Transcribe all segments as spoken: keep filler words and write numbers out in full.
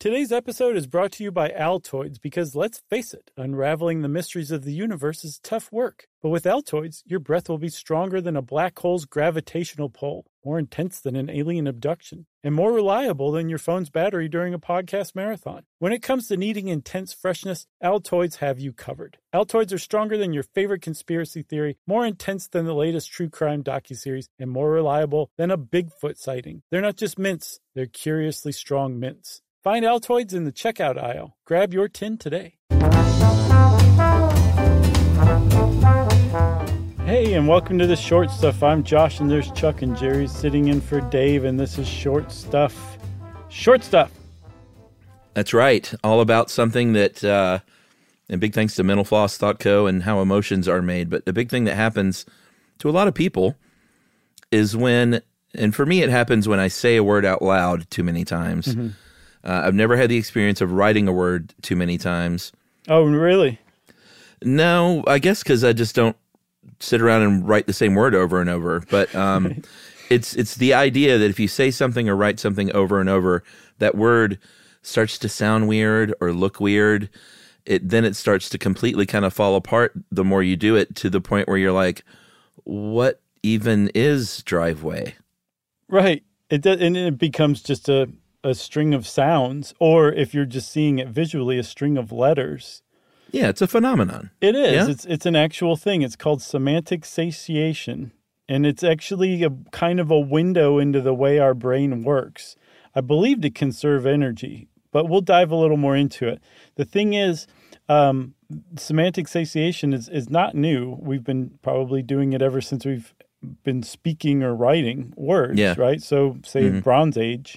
Today's episode is brought to you by Altoids because, let's face it, unraveling the mysteries of the universe is tough work. But with Altoids, your breath will be stronger than a black hole's gravitational pull, more intense than an alien abduction, and more reliable than your phone's battery during a podcast marathon. When it comes to needing intense freshness, Altoids have you covered. Altoids are stronger than your favorite conspiracy theory, more intense than the latest true crime docuseries, and more reliable than a Bigfoot sighting. They're not just mints, they're curiously strong mints. Find Altoids in the checkout aisle. Grab your tin today. Hey, and welcome to the Short Stuff. I'm Josh, and there's Chuck and Jerry sitting in for Dave, and this is Short Stuff. Short Stuff. That's right. All about something that, uh, and big thanks to Mental Floss dot co and how emotions are made, but the big thing that happens to a lot of people is when, and for me it happens when I say a word out loud too many times. Mm-hmm. Uh, I've never had the experience of writing a word too many times. Oh, really? No, I guess because I just don't sit around and write the same word over and over. But um, right. it's it's the idea that if you say something or write something over and over, that word starts to sound weird or look weird. It then it starts to completely kind of fall apart the more you do it, to the point where you're like, what even is driveway? Right. It does, and it becomes just a... a string of sounds, or if you're just seeing it visually, a string of letters. Yeah, it's a phenomenon. It is. Yeah? It's it's an actual thing. It's called semantic satiation, and it's actually a kind of a window into the way our brain works. I believe to conserve energy, but we'll dive a little more into it. The thing is, um, semantic satiation is, is not new. We've been probably doing it ever since we've been speaking or writing words, yeah. right? So say mm-hmm. Bronze Age.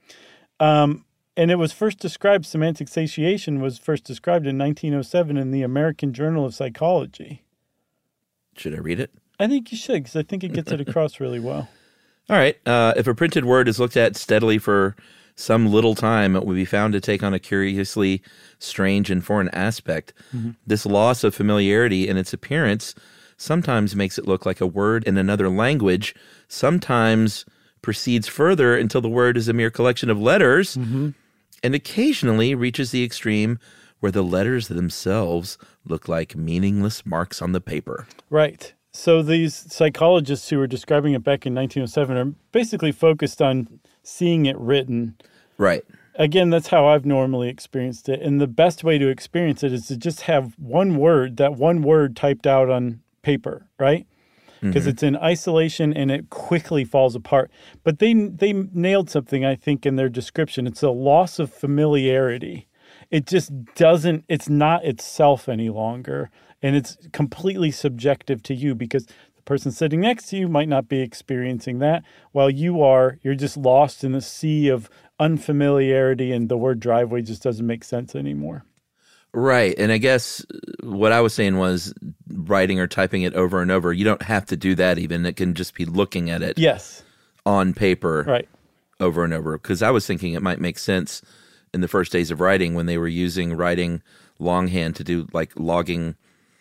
Um, and it was first described, semantic satiation was first described in nineteen oh seven in the American Journal of Psychology. Should I read it? I think you should, because I think it gets it across really well. All right. Uh, if a printed word is looked at steadily for some little time, it will be found to take on a curiously strange and foreign aspect. Mm-hmm. This loss of familiarity in its appearance sometimes makes it look like a word in another language, sometimes proceeds further until the word is a mere collection of letters, mm-hmm. and occasionally reaches the extreme where the letters themselves look like meaningless marks on the paper. Right. So these psychologists who were describing it back in nineteen oh seven are basically focused on seeing it written. Right. Again, that's how I've normally experienced it. And the best way to experience it is to just have one word, that one word typed out on paper, right? Because mm-hmm. it's in isolation and it quickly falls apart. But they they nailed something, I think, in their description. It's a loss of familiarity. It just doesn't, it's not itself any longer. And it's completely subjective to you, because the person sitting next to you might not be experiencing that. While you are, you're just lost in a sea of unfamiliarity, and the word driveway just doesn't make sense anymore. Right. And I guess what I was saying was writing or typing it over and over. You don't have to do that even. It can just be looking at it yes. on paper right. over and over. Because I was thinking it might make sense in the first days of writing when they were using writing longhand to do like logging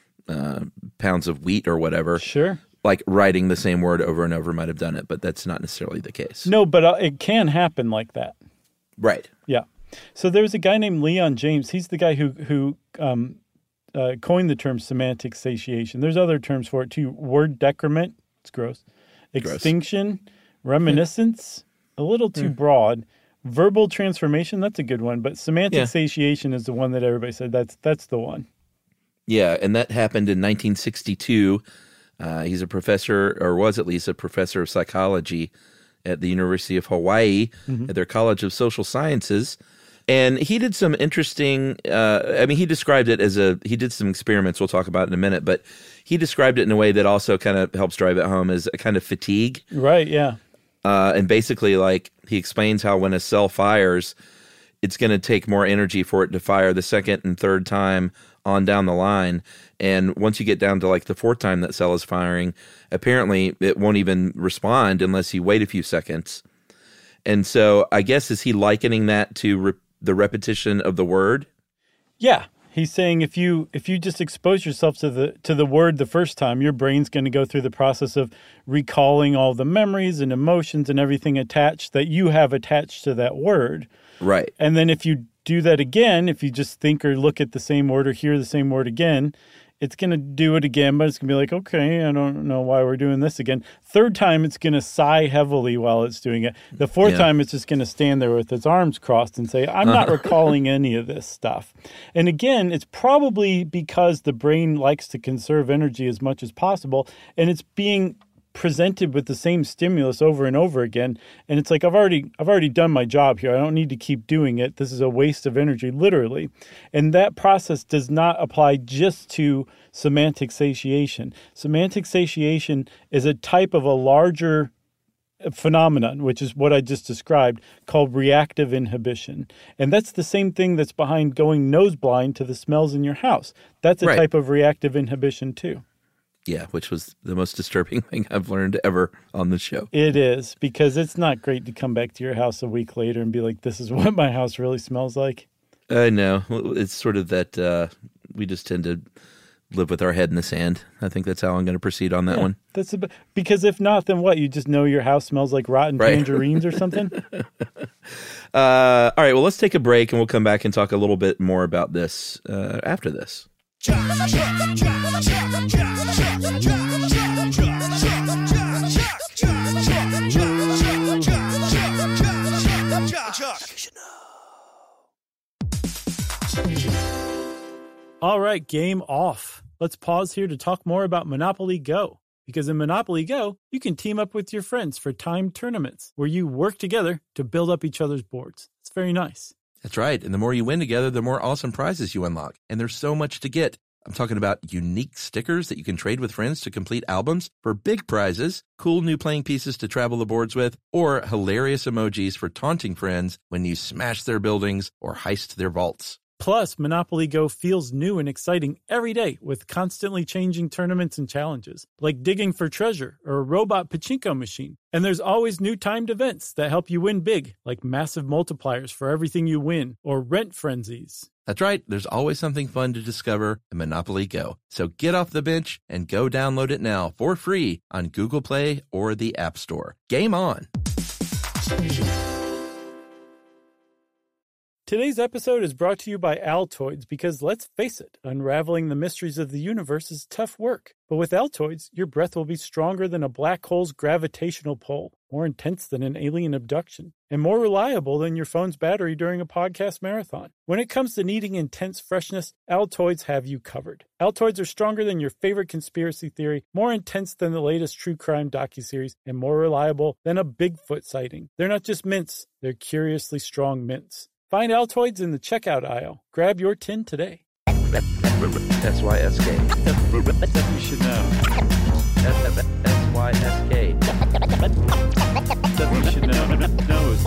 uh, pounds of wheat or whatever. Sure. Like writing the same word over and over might have done it, but that's not necessarily the case. No, but uh, it can happen like that. Right. Yeah. So there's a guy named Leon James. He's the guy who who um, uh, coined the term semantic satiation. There's other terms for it too. Word decrement. It's gross. Extinction. Gross. Reminiscence. Yeah. A little too yeah. broad. Verbal transformation. That's a good one. But semantic yeah. satiation is the one that everybody said that's that's the one. Yeah, and that happened in nineteen sixty-two. Uh, he's a professor, or was at least a professor of psychology at the University of Hawaii, mm-hmm. at their College of Social Sciences. And he did some interesting, uh, I mean, he described it as a, he did some experiments we'll talk about in a minute, but he described it in a way that also kind of helps drive it home as a kind of fatigue. Right, yeah. Uh, and basically, like, he explains how when a cell fires, it's going to take more energy for it to fire the second and third time on down the line. And once you get down to like the fourth time that cell is firing, apparently it won't even respond unless you wait a few seconds. And so I guess, is he likening that to re- the repetition of the word? Yeah. He's saying if you if you just expose yourself to the to the word the first time, your brain's going to go through the process of recalling all the memories and emotions and everything attached that you have attached to that word. Right. And then if you do that again, if you just think or look at the same word or hear the same word again, it's going to do it again, but it's going to be like, okay, I don't know why we're doing this again. Third time, it's going to sigh heavily while it's doing it. The fourth yeah. time, it's just going to stand there with its arms crossed and say, I'm not recalling any of this stuff. And again, it's probably because the brain likes to conserve energy as much as possible, and it's being presented with the same stimulus over and over again, and it's like I've already I've already done my job here. I don't need to keep doing it. This is a waste of energy, literally. And that process does not apply just to semantic satiation. Semantic satiation is a type of a larger phenomenon, which is what I just described, called reactive inhibition. And that's the same thing that's behind going nose blind to the smells in your house. That's a right. type of reactive inhibition too. Yeah, which was the most disturbing thing I've learned ever on the show. It is, because it's not great to come back to your house a week later and be like, this is what my house really smells like. I know. It's sort of that uh, we just tend to live with our head in the sand. I think that's how I'm going to proceed on that yeah, one. That's a, because if not, then what? You just know your house smells like rotten right. tangerines or something? uh, all right, well, let's take a break and we'll come back and talk a little bit more about this uh, after this. All right, game off. Let's pause here to talk more about Monopoly Go. Because in Monopoly Go, you can team up with your friends for timed tournaments where you work together to build up each other's boards. It's very nice. That's right. And the more you win together, the more awesome prizes you unlock. And there's so much to get. I'm talking about unique stickers that you can trade with friends to complete albums for big prizes, cool new playing pieces to travel the boards with, or hilarious emojis for taunting friends when you smash their buildings or heist their vaults. Plus, Monopoly Go feels new and exciting every day with constantly changing tournaments and challenges, like digging for treasure or a robot pachinko machine. And there's always new timed events that help you win big, like massive multipliers for everything you win or rent frenzies. That's right. There's always something fun to discover in Monopoly Go. So get off the bench and go download it now for free on Google Play or the App Store. Game on! Today's episode is brought to you by Altoids because, let's face it, unraveling the mysteries of the universe is tough work. But with Altoids, your breath will be stronger than a black hole's gravitational pull, more intense than an alien abduction, and more reliable than your phone's battery during a podcast marathon. When it comes to needing intense freshness, Altoids have you covered. Altoids are stronger than your favorite conspiracy theory, more intense than the latest true crime docuseries, and more reliable than a Bigfoot sighting. They're not just mints, they're curiously strong mints. Find Altoids in the checkout aisle. Grab your tin today. S Y S K. You should know. S Y S K. You should know. Knows.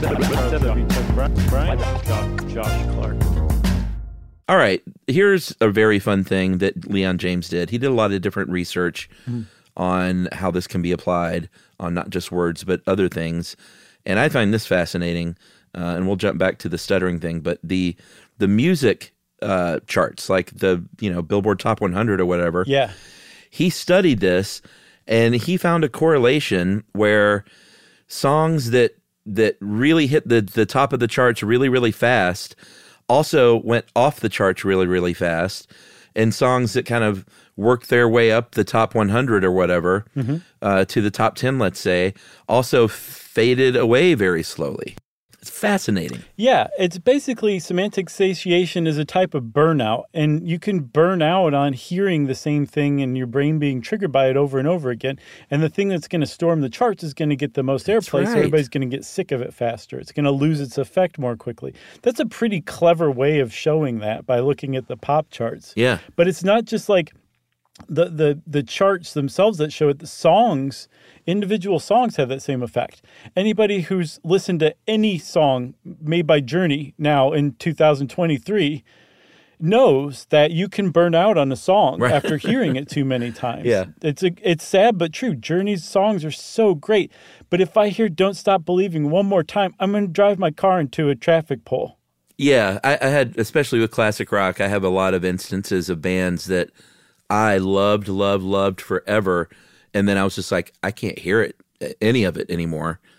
Brian. Josh Clark. All right. Here's a very fun thing that Leon James did. He did a lot of different research mm. on how this can be applied on not just words, but other things. And I find this fascinating. Uh, and we'll jump back to the stuttering thing, but the the music uh, charts, like the you know Billboard Top one hundred or whatever. Yeah, he studied this, and he found a correlation where songs that that really hit the the top of the charts really really fast also went off the charts really really fast, and songs that kind of worked their way up the top one hundred or whatever mm-hmm. uh, to the top ten, let's say, also faded away very slowly. It's fascinating. Yeah, it's basically semantic satiation is a type of burnout, and you can burn out on hearing the same thing and your brain being triggered by it over and over again. And the thing that's going to storm the charts is going to get the most airplay, right. So everybody's going to get sick of it faster. It's going to lose its effect more quickly. That's a pretty clever way of showing that by looking at the pop charts. Yeah. But it's not just like the the the charts themselves that show it. The songs, individual songs have that same effect. Anybody who's listened to any song made by Journey now in two thousand twenty-three knows that you can burn out on a song right. after hearing it too many times. Yeah. It's a, it's sad but true. Journey's songs are so great. But if I hear Don't Stop Believing one more time, I'm going to drive my car into a traffic pole. Yeah, I, I had, especially with classic rock, I have a lot of instances of bands that I loved, loved, loved forever. And then I was just like, I can't hear it, any of it anymore.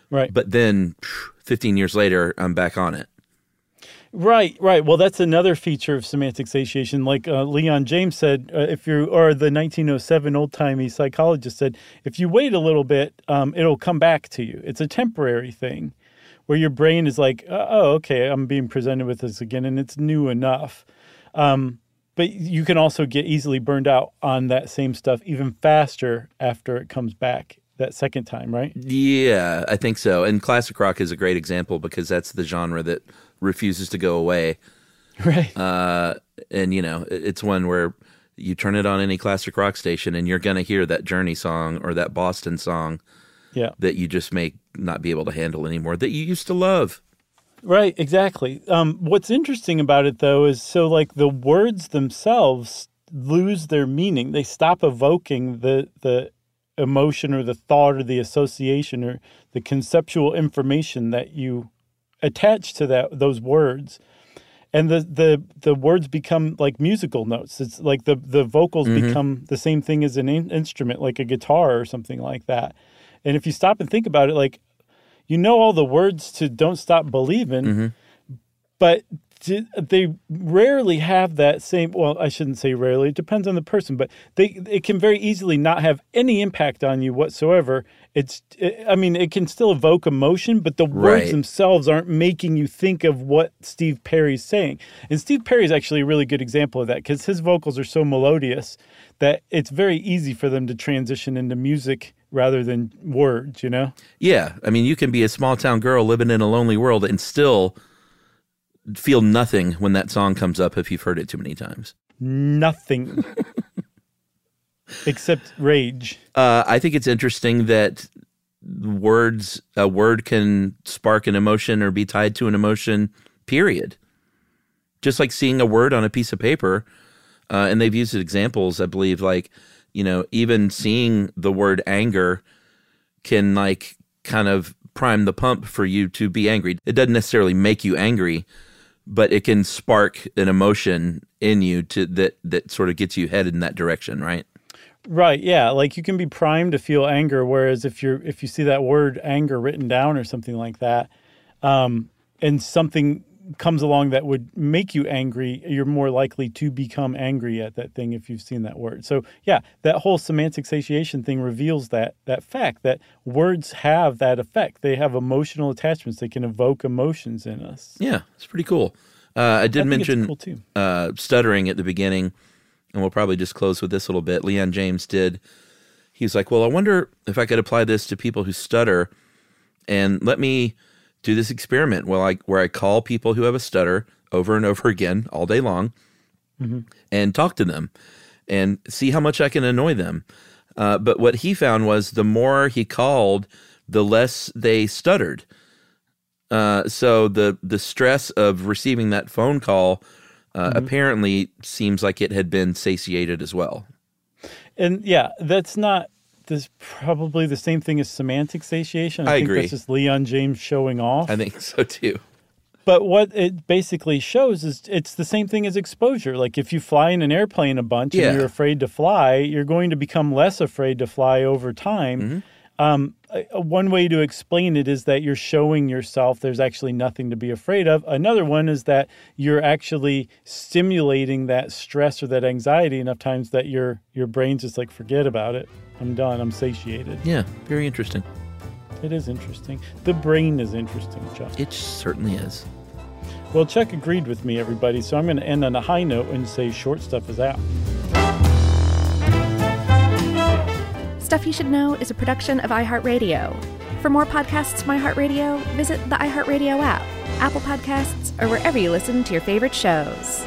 Right. But then fifteen years later, I'm back on it. Right, right. Well, that's another feature of semantic satiation. Like uh, Leon James said, uh, if you're, or the nineteen oh seven old-timey psychologist said, if you wait a little bit, um, it'll come back to you. It's a temporary thing where your brain is like, oh, okay, I'm being presented with this again, and it's new enough. Um, but you can also get easily burned out on that same stuff even faster after it comes back that second time, right? Yeah, I think so. And classic rock is a great example because that's the genre that refuses to go away. Right. Uh, and, you know, it's one where you turn it on any classic rock station and you're going to hear that Journey song or that Boston song yeah. that you just may not be able to handle anymore that you used to love. Right, exactly. Um, what's interesting about it, though, is so like the words themselves lose their meaning. They stop evoking the the emotion or the thought or the association or the conceptual information that you attach to that those words. And the, the, the words become like musical notes. It's like the, the vocals mm-hmm. become the same thing as an in- instrument, like a guitar or something like that. And if you stop and think about it, like, you know all the words to Don't Stop Believin', mm-hmm. but they rarely have that same, well, I shouldn't say rarely, it depends on the person, but they it can very easily not have any impact on you whatsoever. It's, it, I mean, it can still evoke emotion, but the words right. themselves aren't making you think of what Steve Perry's saying. And Steve Perry's actually a really good example of that because his vocals are so melodious that it's very easy for them to transition into music rather than words, you know? Yeah. I mean, you can be a small town girl living in a lonely world and still feel nothing when that song comes up if you've heard it too many times. Nothing. Except rage. Uh, I think it's interesting that words, a word can spark an emotion or be tied to an emotion, period. Just like seeing a word on a piece of paper, uh, and they've used examples, I believe, like, you know, even seeing the word anger can like kind of prime the pump for you to be angry. It doesn't necessarily make you angry, but it can spark an emotion in you to that that sort of gets you headed in that direction, right? Right, yeah. Like you can be primed to feel anger, whereas if you're if you see that word anger written down or something like that, um, and something comes along that would make you angry, you're more likely to become angry at that thing if you've seen that word. So yeah, that whole semantic satiation thing reveals that that fact that words have that effect. They have emotional attachments. They can evoke emotions in us. Yeah, it's pretty cool. Uh, I did I think mention it's cool too. Uh, stuttering at the beginning, and we'll probably just close with this a little bit. Leon James did. He was like, well, I wonder if I could apply this to people who stutter, and let me do this experiment where I, where I call people who have a stutter over and over again all day long mm-hmm. and talk to them and see how much I can annoy them. Uh, but what he found was the more he called, the less they stuttered. Uh, so the the stress of receiving that phone call uh, mm-hmm. apparently seems like it had been satiated as well. And yeah, that's not this probably the same thing as semantic satiation. I, I think agree. That's just Leon James showing off. I think so too. But what it basically shows is it's the same thing as exposure. Like if you fly in an airplane a bunch yeah. and you're afraid to fly, you're going to become less afraid to fly over time. Mm-hmm. Um, one way to explain it is that you're showing yourself there's actually nothing to be afraid of. Another one is that you're actually stimulating that stress or that anxiety enough times that your your brain's just like, forget about it. I'm done. I'm satiated. Yeah, very interesting. It is interesting. The brain is interesting, Chuck. It certainly is. Well, Chuck agreed with me, everybody, so I'm going to end on a high note and say short stuff is out. Stuff You Should Know is a production of iHeartRadio. For more podcasts from iHeartRadio, visit the iHeartRadio app, Apple Podcasts, or wherever you listen to your favorite shows.